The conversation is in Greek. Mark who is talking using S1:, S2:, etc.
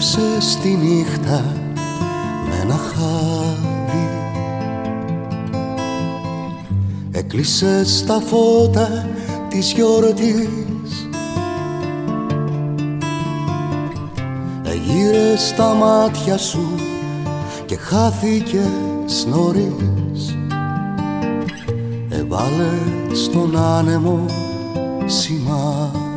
S1: Έκλεισες τη νύχτα με ένα χάδι, έκλεισες τα φώτα της γιορτής, εγείρες τα μάτια σου και χάθηκες νωρίς. Έβαλες στον άνεμο σημάδι.